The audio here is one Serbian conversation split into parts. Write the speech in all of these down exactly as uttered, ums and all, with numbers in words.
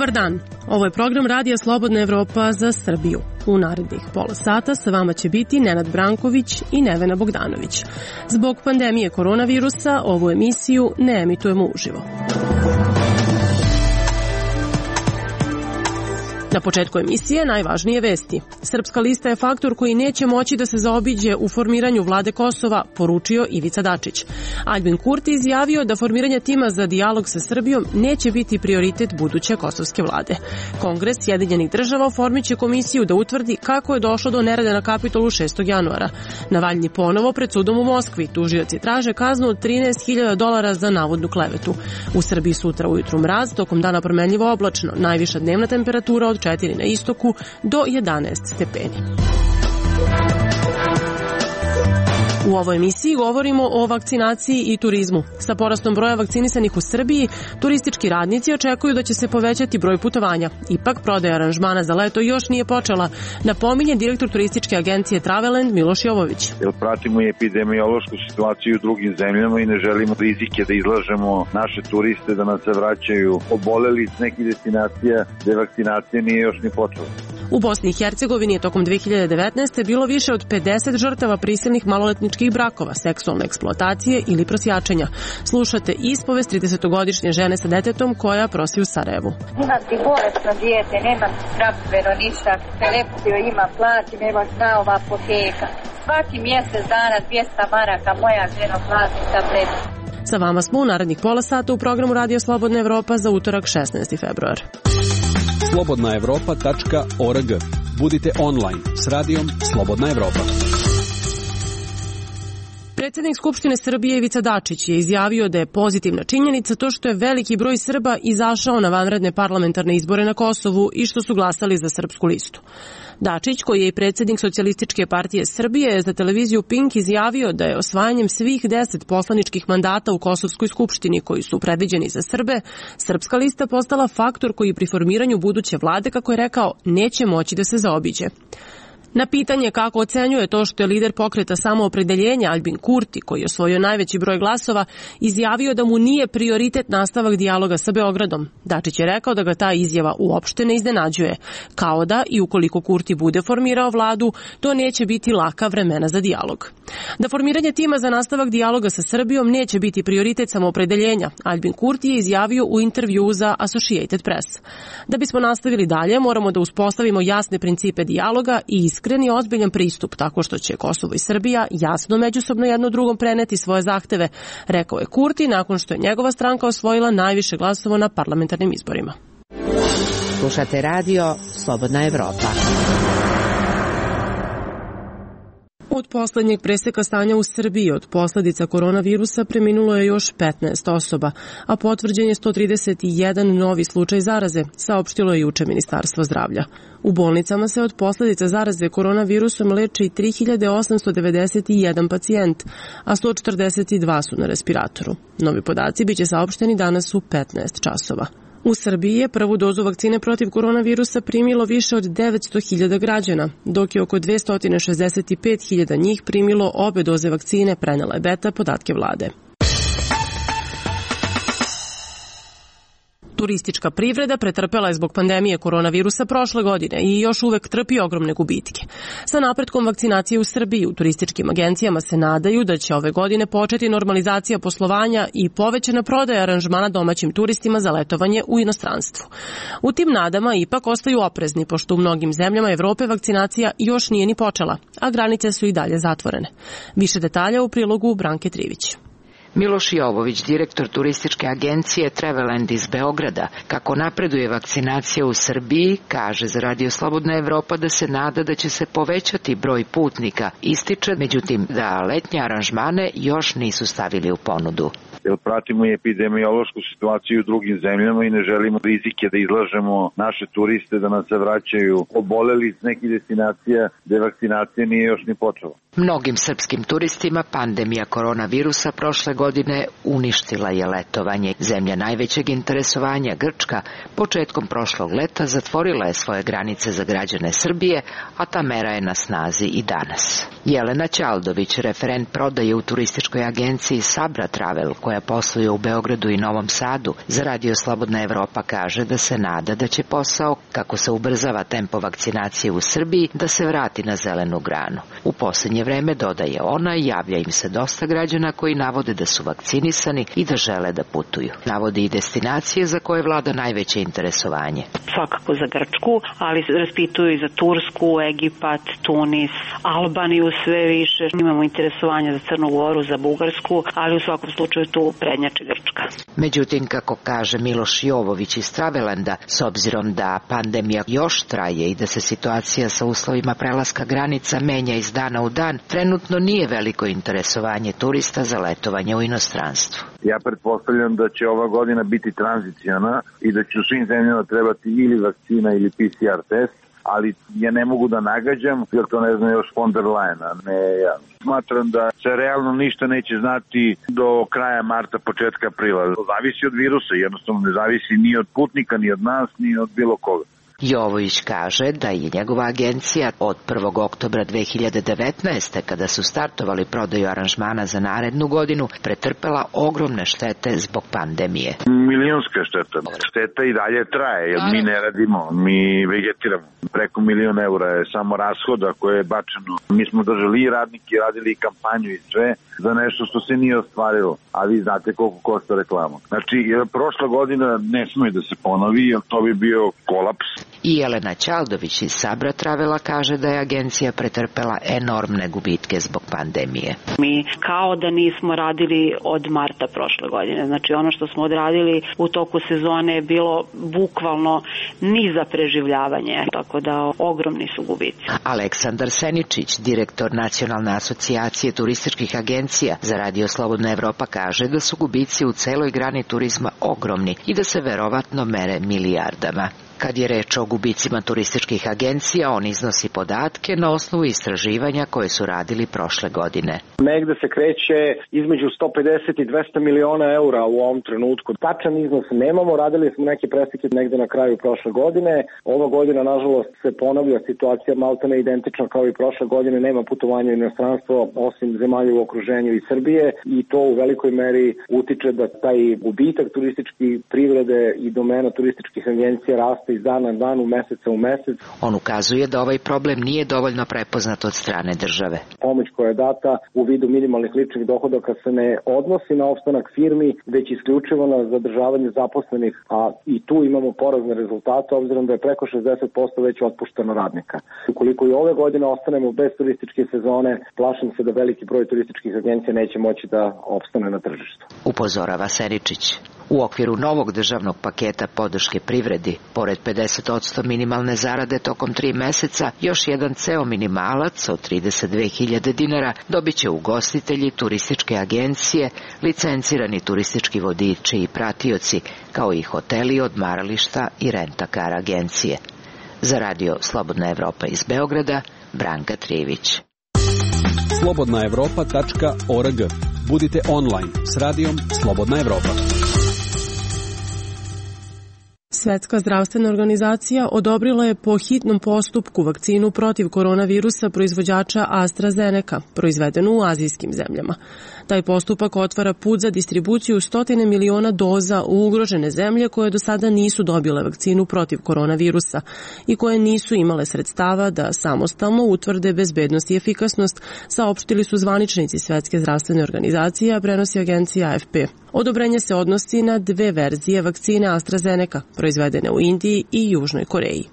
Dobar dan, ovo je program Radija Slobodna Evropa za Srbiju. U narednih pola sata sa vama će biti Nenad Branković i Nevena Bogdanović. Zbog pandemije koronavirusa ovu emisiju ne emitujemo uživo. Na početku emisije najvažnije vesti. Srpska lista je faktor koji neće moći da se zaobiđe u formiranju vlade Kosova, poručio Ivica Dačić. Aljbin Kurti izjavio da formiranje tima za dijalog sa Srbijom neće biti prioritet buduće kosovske vlade. Kongres Sjedinjenih država oformiće komisiju da utvrdi kako je došlo do nereda na Kapitolu šestog januara. Navalnji ponovo pred sudom u Moskvi. Tužioci traže kaznu od trinaest hiljada dolara za navodnu klevetu. U Srbiji sutra ujutru mraz, tokom dana promenljivo oblačno. Najviša dnevna temperatura od četiri na istoku do jedanaest stepeni. U ovoj emisiji govorimo o vakcinaciji i turizmu. Sa porastom broja vakcinisanih u Srbiji, turistički radnici očekuju da će se povećati broj putovanja. Ipak, prodaja aranžmana za leto još nije počela, napominje direktor turističke agencije Travelend Miloš Jovović. Jer pratimo i epidemiološku situaciju u drugim zemljama i ne želimo rizike da izlažemo naše turiste da nas se vraćaju oboleli s nekih destinacija gde vakcinacija nije još ni počela. U Bosni i Hercegovini je tokom dve hiljade devetnaeste. bilo više od pedeset žrtava prisilnih maloletničkih brakova, seksualne eksploatacije ili prosjačenja. Slušate ispovest tridesetogodišnje žene sa detetom koja prosi u Sarajevu. Imam ti bolesno dijete, nemam zdravstveno ništa, epilepsiju ima, plaćim, evo šta ova apoteka. Svaki mjesec dana dvjesto maraka moja ženo plati tabletu. Sa vama smo u narednih pola sata u programu Radio Slobodna Evropa za utorak šesnaesti februar. slobodna evropa tačka org. Budite online s radijom Slobodna Evropa. Predsjednik Skupštine Srbije Ivica Dačić je izjavio da je pozitivna činjenica to što je veliki broj Srba izašao na vanredne parlamentarne izbore na Kosovu i što su glasali za Srpsku listu. Dačić, koji je i predsjednik Socijalističke partije Srbije, je za televiziju Pink izjavio da je osvajanjem svih deset poslaničkih mandata u Kosovskoj skupštini koji su predviđeni za Srbe, Srpska lista postala faktor koji pri formiranju buduće vlade, kako je rekao, neće moći da se zaobiđe. Na pitanje kako ocenjuje to što je lider pokreta Samoopredeljenja Aljbin Kurti, koji je osvojio najveći broj glasova, izjavio da mu nije prioritet nastavak dijaloga sa Beogradom. Dačić je rekao da ga ta izjava uopšte ne iznenađuje, kao da i ukoliko Kurti bude formirao vladu, to neće biti laka vremena za dijalog. Da formiranje tima za nastavak dijaloga sa Srbijom neće biti prioritet Samoopredeljenja, Aljbin Kurti je izjavio u intervjuu za Associated Press. Da bismo nastavili dalje, moramo da uspostavimo jasne principe dijaloga i iskreni ozbiljan pristup, tako što će Kosovo i Srbija jasno međusobno jedno drugom preneti svoje zahteve, rekao je Kurti nakon što je njegova stranka osvojila najviše glasova na parlamentarnim izborima. Slušate radio Slobodna Evropa. Od poslednjeg preseka stanja u Srbiji od posledica koronavirusa preminulo je još petnaest osoba, a potvrđen je sto trideset jedan novi slučaj zaraze, saopštilo je juče Ministarstvo zdravlja. U bolnicama se od posledica zaraze koronavirusom leči tri hiljade osamsto devedeset jedan pacijent, a sto četrdeset dva su na respiratoru. Novi podaci biće saopšteni danas u petnaest časova. U Srbiji je prvu dozu vakcine protiv koronavirusa primilo više od devetsto hiljada građana, dok je oko dvesta šezdeset pet hiljada njih primilo obe doze vakcine, prenela je Beta podatke vlade. Turistička privreda pretrpela je zbog pandemije koronavirusa prošle godine i još uvek trpi ogromne gubitke. Sa napretkom vakcinacije u Srbiji u turističkim agencijama se nadaju da će ove godine početi normalizacija poslovanja i povećana prodaja aranžmana domaćim turistima za letovanje u inostranstvu. U tim nadama ipak ostaju oprezni, pošto u mnogim zemljama Evrope vakcinacija još nije ni počela, a granice su i dalje zatvorene. Više detalja u prilogu Branke Trivić. Miloš Jovović, direktor turističke agencije Travelend iz Beograda, kako napreduje vakcinacija u Srbiji, kaže za Radio Slobodna Evropa da se nada da će se povećati broj putnika. Ističe, međutim, da letnje aranžmane još nisu stavili u ponudu. Jer pratimo i epidemiološku situaciju u drugim zemljama i ne želimo rizike da izlažemo naše turiste da nas se vraćaju oboleli s nekih destinacija gde vakcinacija nije još ni počela. Mnogim srpskim turistima pandemija koronavirusa prošle godine uništila je letovanje. Zemlja najvećeg interesovanja, Grčka, početkom prošlog leta zatvorila je svoje granice za građane Srbije, a ta mera je na snazi i danas. Jelena Ćaldović, referent prodaje u turističkoj agenciji Sabra Travel, koja posluje u Beogradu i Novom Sadu, za Radio Slobodna Evropa kaže da se nada da će posao, kako se ubrzava tempo vakcinacije u Srbiji, da se vrati na zelenu granu. U posljednje vreme, dodaje ona, javlja im se dosta građana koji navode da su vakcinisani i da žele da putuju. Navodi i destinacije za koje vlada najveće interesovanje. Svakako za Grčku, ali raspituju i za Tursku, Egipat, Tunis, Albaniju sve više. Imamo interesovanje za Crnu Goru, za Bugarsku, ali u svakom slučaju tu prednjači Grčka. Međutim, kako kaže Miloš Jovović iz Travelanda, s obzirom da pandemija još traje i da se situacija sa uslovima prelaska granica menja iz dana u dan, trenutno nije veliko interesovanje turista za letovanje u inostranstvu. Ja pretpostavljam da će ova godina biti tranziciona i da će u svim zemljama trebati ili vakcina ili P C R test, ali ja ne mogu da nagađam, jer to ne znam još von der Leyen, a ne ja. Smatram da se realno ništa neće znati do kraja marta, početka aprila. Zavisi od virusa, jednostavno ne zavisi ni od putnika, ni od nas, ni od bilo koga. Jovović kaže da je njegova agencija od prvog oktobra dve hiljade devetnaeste. kada su startovali prodaju aranžmana za narednu godinu, pretrpela ogromne štete zbog pandemije. Milionska šteta. Šteta i dalje traje, jer mi ne radimo, mi vegetiramo. Preko milion eura je samo rashoda koje je bačeno. Mi smo držali i radnike, radili i kampanju i sve za nešto što se nije ostvarilo. A vi znate koliko košta reklama. Znači, prošla godina ne smije da se ponovi, jer to bi bio kolaps. I Jelena Ćaldović iz Sabra Travela kaže da je agencija pretrpela enormne gubitke zbog pandemije. Mi kao da nismo radili od marta prošle godine. Znači ono što smo odradili u toku sezone je bilo bukvalno ni za preživljavanje, tako da ogromni su gubici. Aleksandar Seničić, direktor Nacionalne asocijacije turističkih agencija za Radio Slobodna Evropa, kaže da su gubici u celoj grani turizma ogromni i da se verovatno mere milijardama. Kad je reč o gubicima turističkih agencija, on iznosi podatke na osnovu istraživanja koje su radili prošle godine. Negde se kreće između sto pedeset i dvesta miliona eura u ovom trenutku. Tačan iznos nemamo, radili smo neke preslike negde na kraju prošle godine. Ova godina, nažalost, se ponavlja situacija maltene identično kao i prošle godine. Nema putovanja u inostranstvo osim zemalja u okruženju i Srbije i to u velikoj meri utiče da taj gubitak turističke privrede i domena turističkih agencija raste iz dana na dan, u meseca u mesec. On ukazuje da ovaj problem nije dovoljno prepoznat od strane države. Pomoć koja je data u vidu minimalnih ličnih dohodaka se ne odnosi na opstanak firmi, već isključivo na zadržavanje zaposlenih, a i tu imamo porazne rezultate, obzirom da je preko šezdeset posto već otpušteno radnika. Ukoliko i ove godine ostanemo bez turističke sezone, plašim se da veliki broj turističkih agencija neće moći da opstane na tržištu. Upozorava Seničić. U okviru novog državnog paketa podrške privredi, pored pedeset posto minimalne zarade tokom tri meseca, još jedan ceo minimalac od trideset dve hiljade dinara dobit će ugostitelji, turističke agencije, licencirani turistički vodiči i pratioci, kao i hoteli, odmarališta i rent-a-car agencije. Za Radio Slobodna Evropa iz Beograda, Branka Trijević. slobodna evropa tačka org. Budite online s radijom Slobodna Evropa. Svetska zdravstvena organizacija odobrila je po hitnom postupku vakcinu protiv koronavirusa proizvođača AstraZeneca, proizvedenu u azijskim zemljama. Taj postupak otvara put za distribuciju stotine miliona doza u ugrožene zemlje koje do sada nisu dobile vakcinu protiv koronavirusa i koje nisu imale sredstava da samostalno utvrde bezbednost i efikasnost, saopštili su zvaničnici Svetske zdravstvene organizacije, a prenosi agencija A F P. Odobrenje se odnosi na dve verzije vakcine AstraZeneca, proizvedene u Indiji i Južnoj Koreji.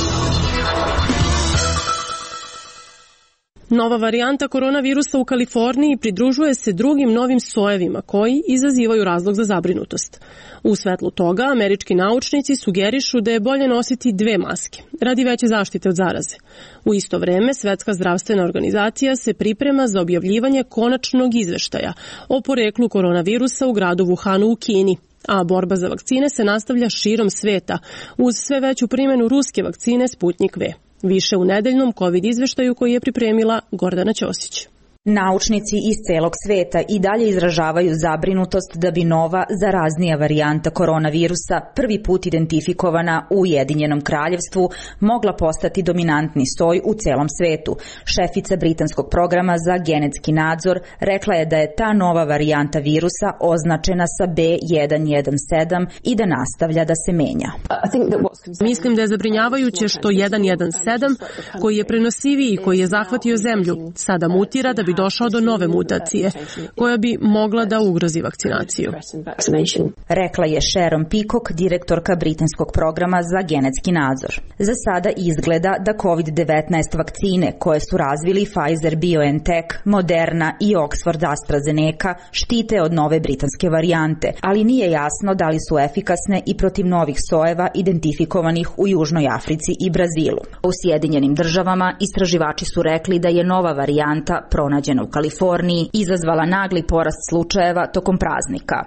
Nova varijanta koronavirusa u Kaliforniji pridružuje se drugim novim sojevima koji izazivaju razlog za zabrinutost. U svetlu toga, američki naučnici sugerišu da je bolje nositi dve maske, radi veće zaštite od zaraze. U isto vreme, Svetska zdravstvena organizacija se priprema za objavljivanje konačnog izveštaja o poreklu koronavirusa u gradu Wuhanu u Kini, a borba za vakcine se nastavlja širom sveta uz sve veću primjenu ruske vakcine Sputnik V. Više u nedeljnom COVID izveštaju koji je pripremila Gordana Ćosić. Naučnici iz celog sveta i dalje izražavaju zabrinutost da bi nova, zaraznija varijanta koronavirusa, prvi put identifikovana u Ujedinjenom kraljevstvu, mogla postati dominantni soj u celom svetu. Šefica britanskog programa za genetski nadzor rekla je da je ta nova varijanta virusa označena sa B jedan jedan sedam i da nastavlja da se menja. Mislim da je zabrinjavajuće što jedan jedan sedam, koji je prenosiviji i koji je zahvatio zemlju, sada mutira da bi došao do nove mutacije, koja bi mogla da ugrozi vakcinaciju. Rekla je Sharon Peacock, direktorka britanskog programa za genetski nadzor. Za sada izgleda da kovid devetnaest vakcine koje su razvili Pfizer BioNTech, Moderna i Oxford AstraZeneca štite od nove britanske varijante, ali nije jasno da li su efikasne i protiv novih sojeva identifikovanih u Južnoj Africi i Brazilu. U Sjedinjenim državama istraživači su rekli da je nova varijanta pronađena u Kaliforniji izazvala nagli porast slučajeva tokom praznika.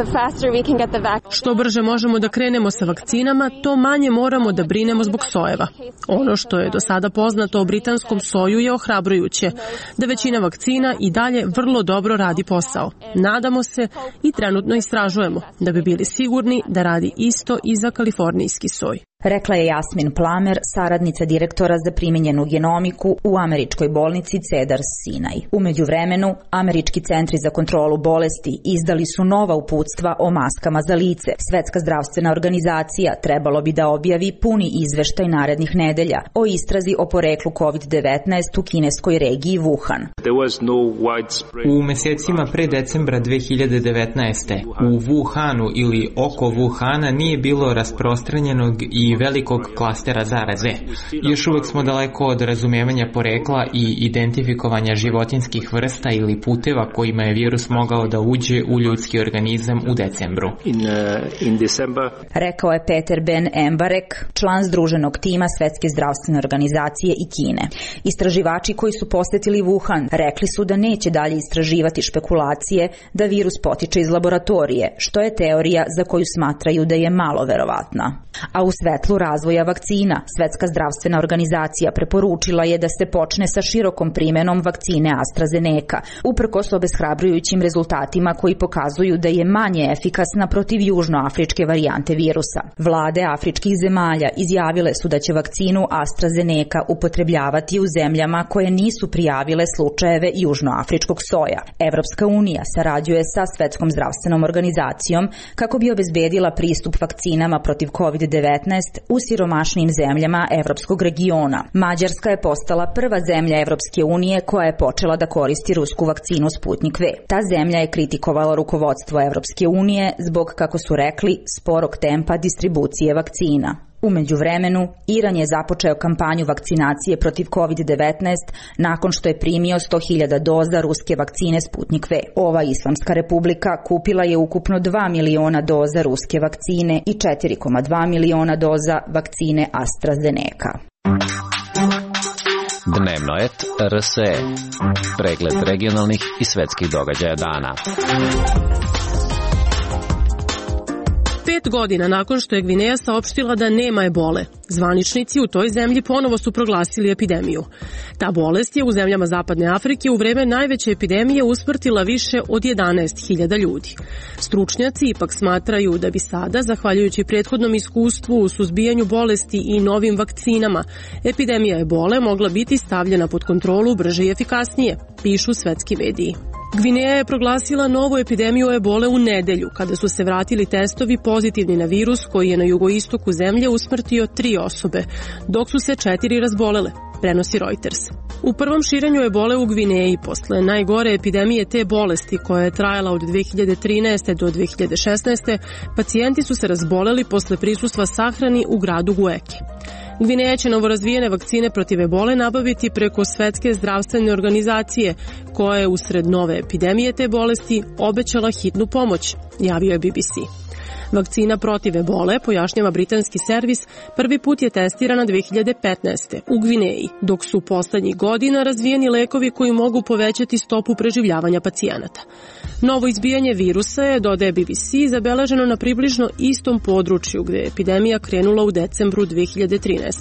Što brže možemo da krenemo sa vakcinama, to manje moramo da brinemo zbog sojeva. Ono što je do sada poznato o britanskom soju je ohrabrujuće, da većina vakcina i dalje vrlo dobro radi posao. Nadamo se i trenutno istražujemo da bi bili sigurni da radi isto i za kalifornijski soj. Rekla je Jasmin Plamer, saradnica direktora za primenjenu genomiku u američkoj bolnici Cedars-Sinai. U međuvremenu, američki centri za kontrolu bolesti izdali su nova uputstva o maskama za lice. Svetska zdravstvena organizacija trebalo bi da objavi puni izveštaj narednih nedelja o istrazi o poreklu kovid devetnaest u kineskoj regiji Wuhan. U mesecima pre decembra dve hiljade devetnaeste. u Wuhanu ili oko Wuhana nije bilo rasprostranjenog i velikog klastera zaraze. Još uvek smo daleko od razumevanja porekla i identifikovanja životinskih vrsta ili puteva kojima je virus mogao da uđe u ljudski organizam u decembru. Rekao je Peter Ben Embarek, član združenog tima Svetske zdravstvene organizacije i Kine. Istraživači koji su posetili Wuhan rekli su da neće dalje istraživati špekulacije da virus potiče iz laboratorije, što je teorija za koju smatraju da je malo verovatna. A u svetlu razvoja vakcina, Svetska zdravstvena organizacija preporučila je da se počne sa širokom primenom vakcine AstraZeneca, uprkos obeshrabrujućim rezultatima koji pokazuju da je manje efikasna protiv južnoafričke varijante virusa. Vlade afričkih zemalja izjavile su da će vakcinu AstraZeneca upotrebljavati u zemljama koje nisu prijavile slučajeve južnoafričkog soja. Evropska unija sarađuje sa Svetskom zdravstvenom organizacijom kako bi obezbedila pristup vakcinama protiv kovid devetnaest u siromašnim zemljama evropskog regiona. Mađarska je postala prva zemlja Evropske unije koja je počela da koristi rusku vakcinu Sputnik V. Ta zemlja je kritikovala rukovodstvo Evropske unije zbog, kako su rekli, sporog tempa distribucije vakcina. U međuvremenu, Iran je započeo kampanju vakcinacije protiv kovid devetnaest nakon što je primio sto hiljada doza ruske vakcine Sputnik V. Ova Islamska republika kupila je ukupno dva miliona doza ruske vakcine i četiri zarez dva miliona doza vakcine AstraZeneca. Dnevno et R S E. Pregled regionalnih i svetskih događaja dana. Pet godina nakon što je Gvineja saopštila da nema ebole, zvaničnici u toj zemlji ponovo su proglasili epidemiju. Ta bolest je u zemljama Zapadne Afrike u vreme najveće epidemije usmrtila više od jedanaest hiljada ljudi. Stručnjaci ipak smatraju da bi sada, zahvaljujući prethodnom iskustvu u suzbijanju bolesti i novim vakcinama, epidemija ebole mogla biti stavljena pod kontrolu brže i efikasnije, pišu svetski mediji. Gvineja je proglasila novu epidemiju ebole u nedelju, kada su se vratili testovi pozitivni na virus koji je na jugoistoku zemlje usmrtio tri osobe, dok su se četiri razbolele, prenosi Reuters. U prvom širenju ebole u Gvineji, posle najgore epidemije te bolesti koja je trajala od dve hiljade trinaeste do dve hiljade šesnaeste, pacijenti su se razboleli posle prisustva sahrani u gradu Gueke. Gvineja će novorazvijene vakcine protiv ebole nabaviti preko Svetske zdravstvene organizacije, koja je usred nove epidemije te bolesti obećala hitnu pomoć, javio je B B C. Vakcina protiv ebole, pojašnjava britanski servis, prvi put je testirana dve hiljade petnaeste. u Gvineji, dok su poslednjih godina razvijeni lekovi koji mogu povećati stopu preživljavanja pacijenata. Novo izbijanje virusa je, dodaje B B C, zabeleženo na približno istom području gde je epidemija krenula u decembru dve hiljade trinaeste.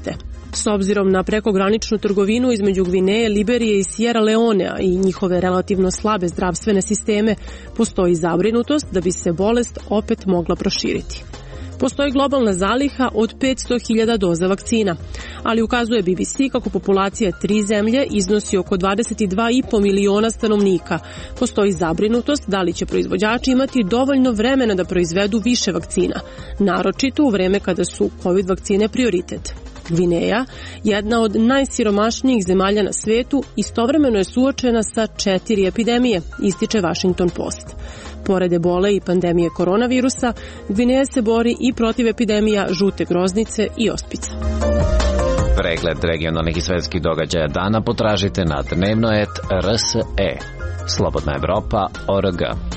S obzirom na prekograničnu trgovinu između Gvineje, Liberije i Sierra Leonea i njihove relativno slabe zdravstvene sisteme, postoji zabrinutost da bi se bolest opet mogla proširiti. Postoji globalna zaliha od petsto hiljada doza vakcina, ali ukazuje B B C kako populacija tri zemlje iznosi oko dvadeset dva i po miliona stanovnika. Postoji zabrinutost da li će proizvođači imati dovoljno vremena da proizvedu više vakcina, naročito u vreme kada su COVID vakcine prioritet. Gvineja, jedna od najsiromašnijih zemalja na svetu, istovremeno je suočena sa četiri epidemije, ističe Washington Post. Pored ebole i pandemije koronavirusa, Gvineja se bori i protiv epidemija žute groznice i ospica. Pregled regionalnih i svetskih događaja dana potražite na dnevnoet R S E. Slobodna Evropa точка org.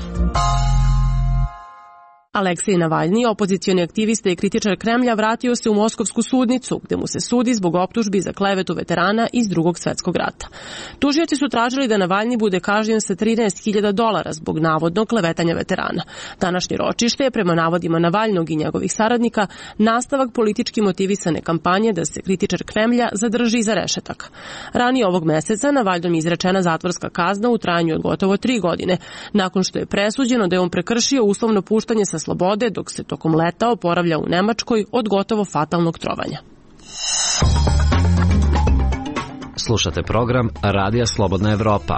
Aleksej Navalni, opozicioni aktivista i kritičar Kremlja, vratio se u moskovsku sudnicu, gde mu se sudi zbog optužbi za klevetu veterana iz Drugog svetskog rata. Tužioci su tražili da Navalni bude kažnjen sa trinaest hiljada dolara zbog navodnog klevetanja veterana. Današnje ročište je, prema navodima Navalnog i njegovih saradnika, nastavak politički motivisane kampanje da se kritičar Kremlja zadrži iza rešetaka. Ranije ovog meseca Navalnom je izrečena zatvorska kazna u trajanju od gotovo tri godine, nakon što je presuđeno da je on prekršio uslovno puštanje sa slobode dok se tokom leta oporavlja u Nemačkoj od gotovo fatalnog trovanja. Slušate program Radija Slobodna Evropa.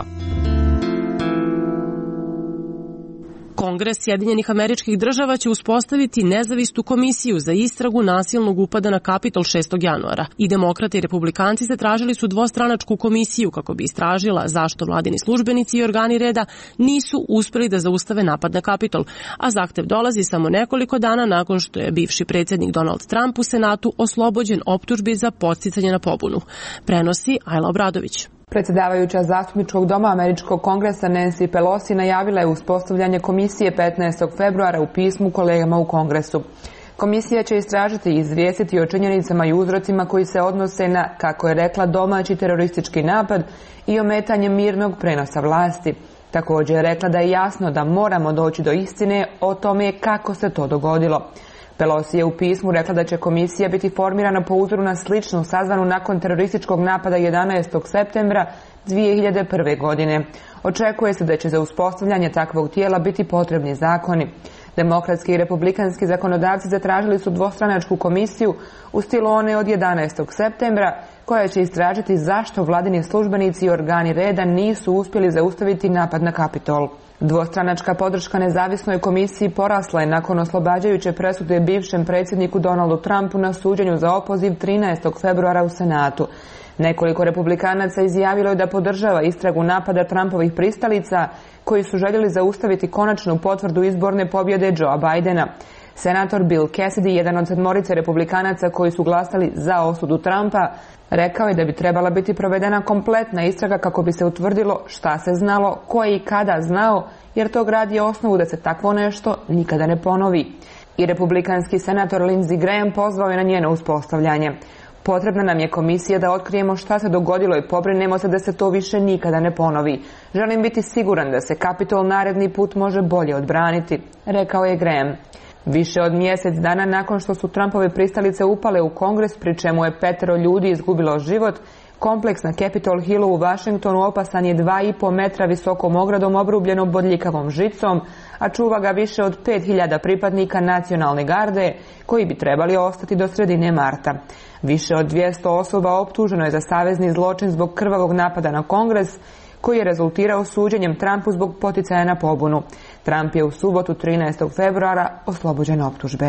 Kongres Sjedinjenih Američkih Država će uspostaviti nezavisnu komisiju za istragu nasilnog upada na Kapitol šestog januara. I demokrate i republikanci zatražili su dvostranačku komisiju kako bi istražila zašto vladini službenici i organi reda nisu uspeli da zaustave napad na Kapitol, a zahtev dolazi samo nekoliko dana nakon što je bivši predsjednik Donald Trump u Senatu oslobođen optužbi za podsticanje na pobunu. Prenosi Ajla Obradović. Predsjedavajuća zastupničkog doma Američkog kongresa Nancy Pelosi najavila je uspostavljanje komisije petnaestog februara u pismu kolegama u Kongresu. Komisija će istražiti i izvijestiti o činjenicama i uzrocima koji se odnose na, kako je rekla, domaći teroristički napad i ometanje mirnog prenosa vlasti. Također je rekla da je jasno da moramo doći do istine o tome kako se to dogodilo. Pelosi je u pismu rekla da će komisija biti formirana po uzoru na sličnu sazvanu nakon terorističkog napada jedanaestog septembra dvije hiljade prve. godine. Očekuje se da će za uspostavljanje takvog tijela biti potrebni zakoni. Demokratski i republikanski zakonodavci zatražili su dvostranačku komisiju u stilu one od jedanaestog septembra koja će istražiti zašto vladini službenici i organi reda nisu uspjeli zaustaviti napad na Kapitol. Dvostranačka podrška nezavisnoj komisiji porasla je nakon oslobađajuće presude bivšem predsjedniku Donaldu Trumpu na suđenju za opoziv trinaestog februara u Senatu. Nekoliko republikanaca izjavilo je da podržava istragu napada Trumpovih pristalica koji su željeli zaustaviti konačnu potvrdu izborne pobjede Joea Bidena. Senator Bill Cassidy, jedan od sedmorice republikanaca koji su glasali za osudu Trumpa, rekao je da bi trebala biti provedena kompletna istraga kako bi se utvrdilo šta se znalo, ko je i kada znao, jer to gradi osnovu da se takvo nešto nikada ne ponovi. I republikanski senator Lindsey Graham pozvao je na njeno uspostavljanje. Potrebna nam je komisija da otkrijemo šta se dogodilo i pobrinemo se da se to više nikada ne ponovi. Želim biti siguran da se Kapitol naredni put može bolje odbraniti, rekao je Graham. Više od mjesec dana nakon što su Trumpove pristalice upale u Kongres, pri čemu je petero ljudi izgubilo život, kompleks na Capitol Hillu u Washingtonu opasan je dva i po metra visokom ogradom obrubljeno bodljikavom žicom, a čuva ga više od pet hiljada pripadnika nacionalne garde, koji bi trebali ostati do sredine marta. Više od dvjesto osoba optuženo je za savezni zločin zbog krvavog napada na Kongres, koji je rezultirao suđenjem Trumpu zbog poticaja na pobunu. Trump je u subotu trinaestog februara oslobođen optužbe.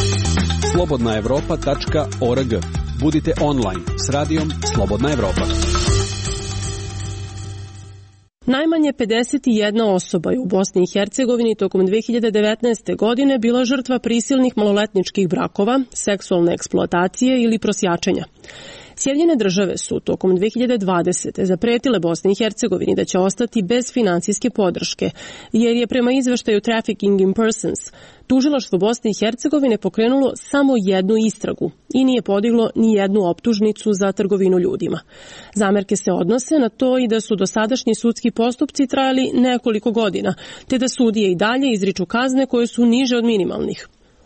slobodna evropa tačka org. Budite online s radijom Slobodna Evropa. Najmanje pedeset jedna osoba je u Bosni i Hercegovini tokom dve hiljade devetnaeste. godine bila žrtva prisilnih maloletničkih brakova, seksualne eksploatacije ili prosjačenja. Sjedinjene države su tokom dve hiljade dvadesete. zapretile Bosni i Hercegovini da će ostati bez financijske podrške, jer je prema izveštaju Trafficking in Persons tužilaštvo Bosne i Hercegovine pokrenulo samo jednu istragu i nije podiglo ni jednu optužnicu za trgovinu ljudima. Zamerke se odnose na to i da su dosadašnji sudski postupci trajali nekoliko godina, te da sudije i dalje izriču kazne koje su niže od minimalnih.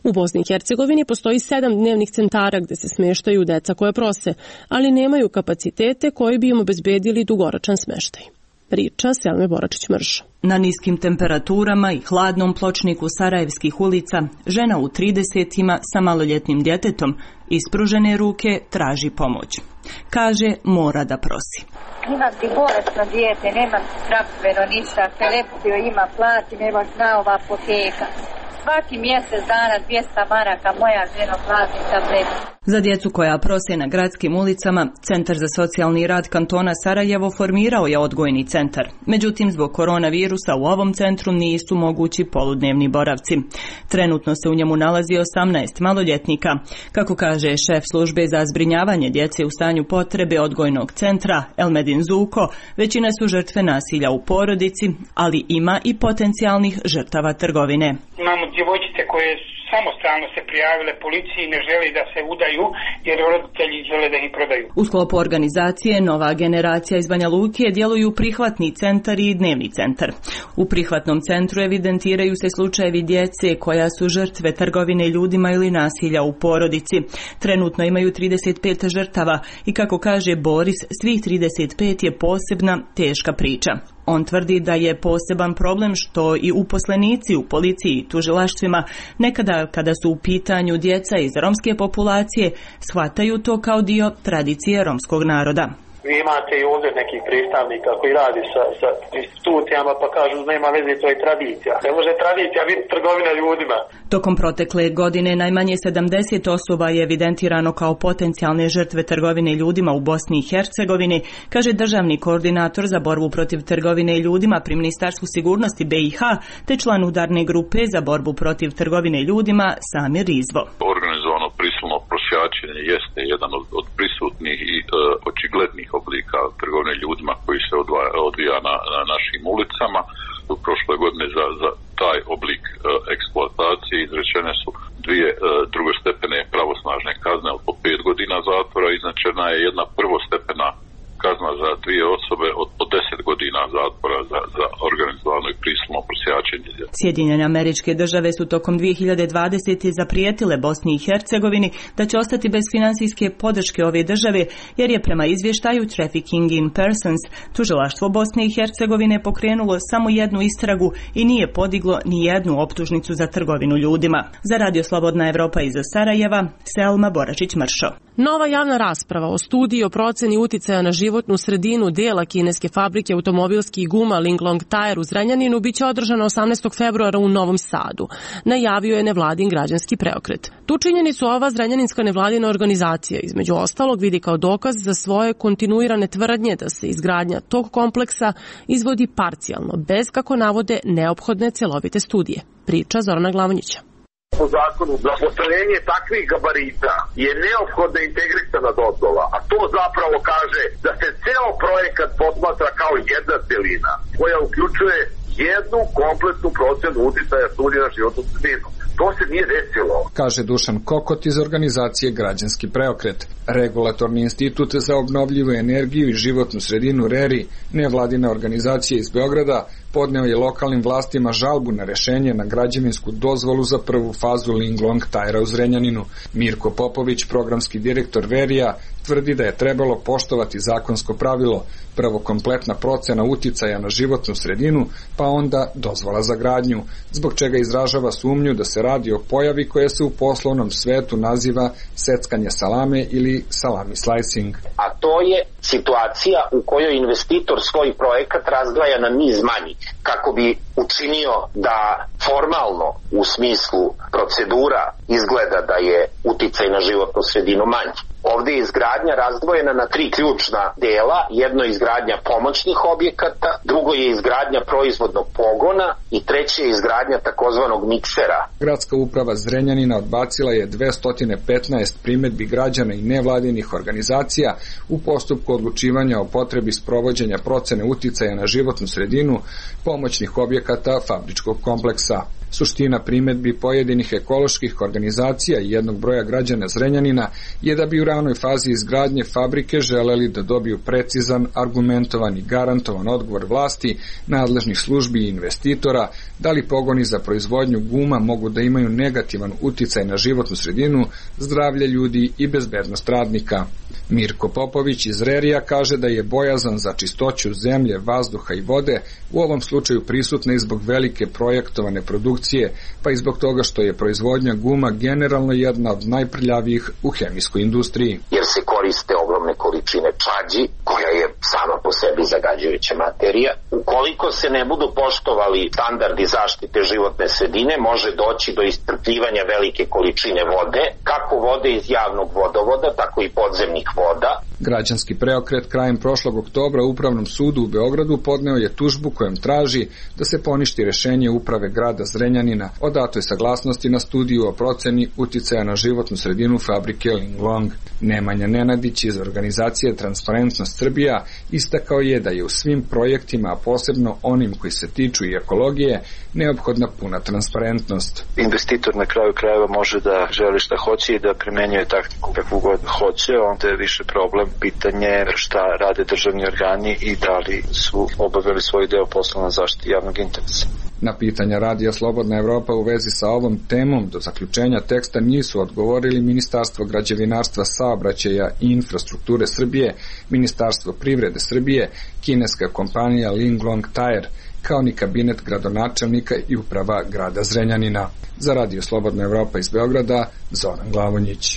U Bosni i Hercegovini postoji sedam dnevnih centara gde se smeštaju deca koja prose, ali nemaju kapacitete koji bi im obezbedili dugoročan smeštaj. Priča Selme Boračić-Mršo. Na niskim temperaturama i hladnom pločniku sarajevskih ulica, žena u tridesetima sa maloljetnim djetetom ispružene ruke traži pomoć. Kaže, mora da prosi. Imam ti bolesno dijete, nemam zdravstveno ništa, telepio ima, platim, evo zna ova apoteka. Svaki mjesec dana dvjesto maraka moja žena plati tabletu. Za djecu koja prose na gradskim ulicama, Centar za socijalni rad kantona Sarajevo formirao je odgojni centar. Međutim, zbog koronavirusa u ovom centru nisu mogući poludnevni boravci. Trenutno se u njemu nalazi osamnaest maloljetnika. Kako kaže šef službe za zbrinjavanje djece u stanju potrebe odgojnog centra, Elmedin Zuko, većina su žrtve nasilja u porodici, ali ima i potencijalnih žrtava trgovine. Imamo djevojčice koje samostalno se prijavile policiji i ne žele da se udaju jer roditelji žele da ih prodaju. U sklopu organizacije Nova generacija iz Banja Luke djeluju prihvatni centar i dnevni centar. U prihvatnom centru evidentiraju se slučajevi djece koja su žrtve trgovine ljudima ili nasilja u porodici. Trenutno imaju trideset pet žrtava i kako kaže Boris, svih trideset pet je posebna, teška priča. On tvrdi da je poseban problem što i uposlenici u policiji i tužilaštvima nekada kada su u pitanju djeca iz romske populacije shvataju to kao dio tradicije romskog naroda. Vi imate i ovdje nekih predstavnika koji radi sa, sa institucijama pa kažu nema veze, to je tradicija. Ne može tradicija biti trgovina ljudima. Tokom protekle godine najmanje sedamdeset osoba je evidentirano kao potencijalne žrtve trgovine ljudima u Bosni i Hercegovini, kaže državni koordinator za borbu protiv trgovine ljudima pri Ministarstvu sigurnosti B i H te član udarne grupe za borbu protiv trgovine ljudima Samir Rizvo. Organizovano prisilno prosjačenje jeste jedan od, od prisutnih i e, očiglednih oblika trgovine ljudima koji se odvaja, odvija na, na našim ulicama. U prošle godine za, za taj oblik e, eksploatacije izrečene su dvije e, drugostepene pravosnažne kazne od po pet godina zatvora. Izrečena je jedna prvostepena kazna za dvije osobe od po deset godina zatvora za, za organizovano i prisilno prosjačenje. Sjedinjene Američke Države su tokom dvije hiljade dvadesete zaprijetile Bosni i Hercegovini da će ostati bez finansijske podrške ove države, jer je prema izvještaju Trafficking in Persons tužilaštvo Bosne i Hercegovine pokrenulo samo jednu istragu i nije podiglo ni jednu optužnicu za trgovinu ljudima. Za Radio Slobodna Evropa iz Sarajeva, Selma Boračić-Mršo. Nova javna rasprava o studiji o proceni uticaja na životnu sredinu dela kineske fabrike automobilskih guma Linglong Tire u Zrenjaninu biće održana osamnaestog februara u Novom Sadu. Najavio je nevladin građanski preokret. Tu činjenicu ova zrenjaninska nevladina organizacija između ostalog vidi kao dokaz za svoje kontinuirane tvrdnje da se izgradnja tog kompleksa izvodi parcijalno, bez kako navode neophodne celovite studije. Priča Zorana Glavonjića. Po zakonu za postavljenje takvih gabarita je neophodna integrisana dozvola, a to zapravo kaže da se ceo projekat posmatra kao jedna celina koja uključuje jednu kompletnu procenu uticaja studija na životnu sredinu. To se nije desilo. Kaže Dušan Kokot iz organizacije Građanski preokret. Regulatorni institut za obnovljivu energiju i životnu sredinu RERI, nevladina organizacija iz Beograda, podneo je lokalnim vlastima žalbu na rešenje na građevinsku dozvolu za prvu fazu Linglong Tire u Zrenjaninu. Mirko Popović, programski direktor RERI-a, tvrdi da je trebalo poštovati zakonsko pravilo, prvo kompletna procena uticaja na životnu sredinu, pa onda dozvola za gradnju, zbog čega izražava sumnju da se radi o pojavi koja se u poslovnom svetu naziva seckanje salame ili salami slicing. A to je situacija u kojoj investitor svoj projekat razdvaja na niz manjih, kako bi učinio da formalno u smislu procedura izgleda da je uticaj na životnu sredinu manji. Ovdje je izgradnja razdvojena na tri ključna dela. Jedno je izgradnja pomoćnih objekata, drugo je izgradnja proizvodnog pogona i treće je izgradnja takozvanog miksera. Gradska uprava Zrenjanina odbacila je dvesta petnaest primedbi građana i nevladinih organizacija u postupku odlučivanja o potrebi sprovođenja procene uticaja na životnu sredinu pomoćnih objekata fabričkog kompleksa. Suština primedbi pojedinih ekoloških organizacija i jednog broja građana Zrenjanina je da bi u ranoj fazi izgradnje fabrike želeli da dobiju precizan, argumentovan i garantovan odgovor vlasti, nadležnih službi i investitora, da li pogoni za proizvodnju guma mogu da imaju negativan uticaj na životnu sredinu, zdravlje ljudi i bezbednost radnika. Mirko Popović iz Rerija kaže da je bojazan za čistoću zemlje, vazduha i vode u ovom slučaju prisutna i zbog velike projektovane produkcije, pa i zbog toga što je proizvodnja guma generalno jedna od najprljavijih u hemijskoj industriji. Jer se koriste ogromne količine čađi, koja je sama po sebi zagađujuća materija. Ukoliko se ne budu poštovali standardi zaštite životne sredine, može doći do iscrpljivanja velike količine vode, kako vode iz javnog vodovoda, tako i podzemnih voda. Građanski preokret krajem prošlog oktobra u Upravnom sudu u Beogradu podneo je tužbu kojom traži da se poništi rešenje uprave grada Zrenjanina o datoj saglasnosti na studiju o proceni uticaja na životnu sredinu fabrike Linglong. Nemanja Nenadić iz organizacije Transparentnost Srbija istakao je da je u svim projektima, a posebno onim koji se tiču i ekologije, neophodna puna transparentnost. Investitor na kraju krajeva može da želi šta hoće i da primenjuje taktiku kakvu god hoće, onda je više problem pitanje šta rade državni organi i da li su obavili svoj deo posla na zaštiti javnog interesa. Na pitanja Radija Slobodna Evropa u vezi sa ovom temom do zaključenja teksta nisu odgovorili Ministarstvo građevinarstva, saobraćaja i infrastrukture Srbije, Ministarstvo privrede Srbije, kineska kompanija Linglong Tire, kao ni kabinet gradonačelnika i uprava grada Zrenjanina. Za Radio Slobodna Evropa iz Beograda, Zoran Glavonjić.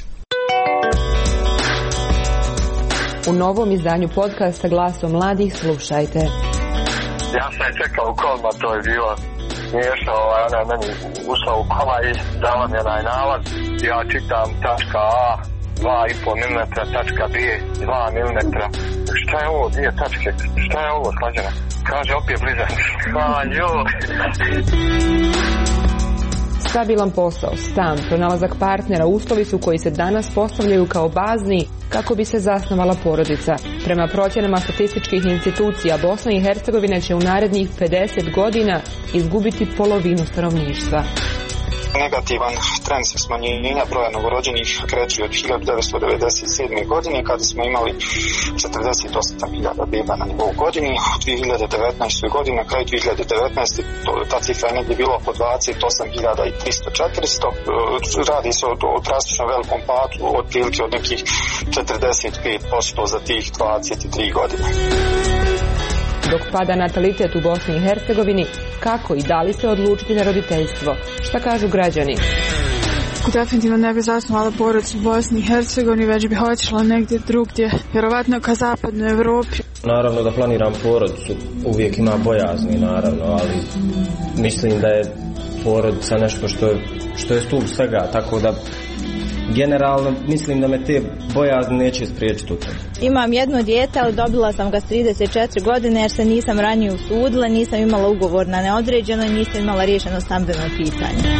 U novom izdanju podcasta Glasom mladih slušajte. Ja sam čekao u kolima, to je bilo smiješno, ona je meni ušla u kola i dala mi onaj nalaz. Ja čitam tačka A, dva i pol milimetra, tačka B, dva milimetra. Šta je ovo, dvije tačke, šta je ovo, slađena? Kaže, opet blizak. Hvala, joj. Stabilan posao, stan, pronalazak partnera, uslovi su koji se danas postavljaju kao bazni kako bi se zasnovala porodica. Prema procjenama statističkih institucija, Bosna i Hercegovina će u narednih pedeset godina izgubiti polovinu stanovništva. Negativan trend se smanjenja broja novorođenih kreće od hiljadu devetsto devedeset sedme. godine kada smo imali četrdeset osam hiljada beba na nivou godini. U dve hiljade devetnaestoj. godini, na kraju dve hiljade devetnaeste. ta cifra je negdje bila oko dvadeset osam hiljada tristo do četiristo. Radi se o, o drastično velikom padu, otprilike od nekih četrdeset pet posto za tih dvadeset tri godine. Dok pada natalitet u Bosni i Hercegovini, kako i da li se odlučiti na roditeljstvo? Šta kažu građani? Definitivno ne bih zasnovala porodicu u Bosni i Hercegovini, već bih otišla negdje drugdje, vjerovatno ka zapadnoj Evropi. Naravno da planiram porodicu, uvijek ima bojazni naravno, ali mislim da je porodica nešto što je, što je stup svega, tako da generalno mislim da me te bojazni neće spriječiti u tome. Imam jedno dijete, ali dobila sam ga s trideset četiri godine jer se nisam ranije usudila, nisam imala ugovor na neodređeno i nisam imala riješeno stambeno pitanje.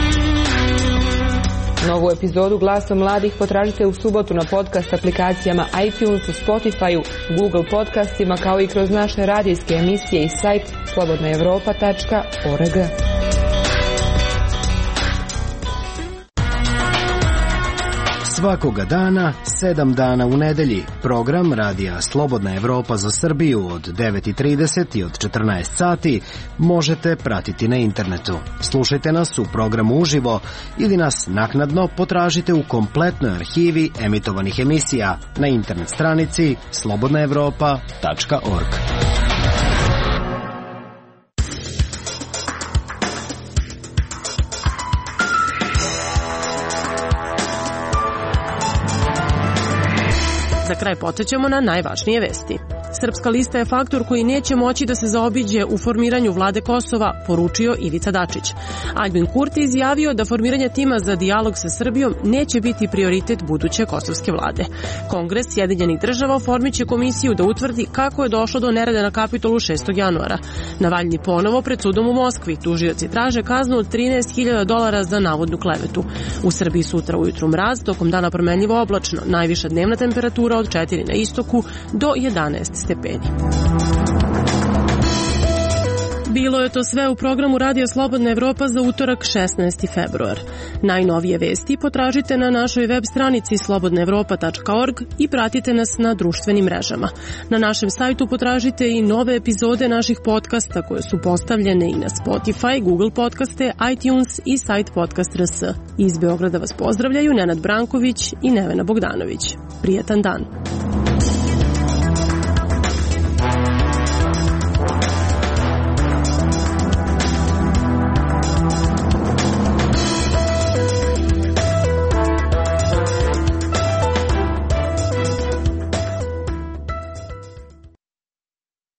Novu epizodu Glasom mladih potražite u subotu na podcast aplikacijama iTunes, u Spotify-u, Google podcastima, kao i kroz naše radijske emisije i sajt slobodna evropa tačka org. Svakoga dana, sedam dana u nedelji, program Radija Slobodna Evropa za Srbiju od devet i trideset i od četrnaest sati možete pratiti na internetu. Slušajte nas u programu uživo ili nas naknadno potražite u kompletnoj arhivi emitovanih emisija na internet stranici slobodna evropa tačka org. Za kraj podsjećamo na najvažnije vesti. Srpska lista je faktor koji neće moći da se zaobiđe u formiranju vlade Kosova, poručio Ivica Dačić. Aljbin Kurti izjavio da formiranje tima za dijalog sa Srbijom neće biti prioritet buduće kosovske vlade. Kongres Sjedinjenih država oformiće komisiju da utvrdi kako je došlo do nereda na Kapitolu šestog januara. Navalnji ponovo pred sudom u Moskvi. Tužioci traže kaznu od trinaest hiljada dolara za navodnu klevetu. U Srbiji sutra ujutru mraz, tokom dana promenljivo oblačno. Najviša dnevna temperatura od četiri na istoku do jedanaest stepeni. Bilo je to sve u programu Radija Slobodna Evropa za utorak šesnaesti februar. Najnovije vesti potražite na našoj web stranici slobodna evropa tačka org i pratite nas na društvenim mrežama. Na našem sajtu potražite i nove epizode naših podcasta koje su postavljene i na Spotify, Google podcaste, iTunes i sajt Podcast R S. Iz Beograda vas pozdravljaju Nenad Branković i Nevena Bogdanović. Prijetan dan!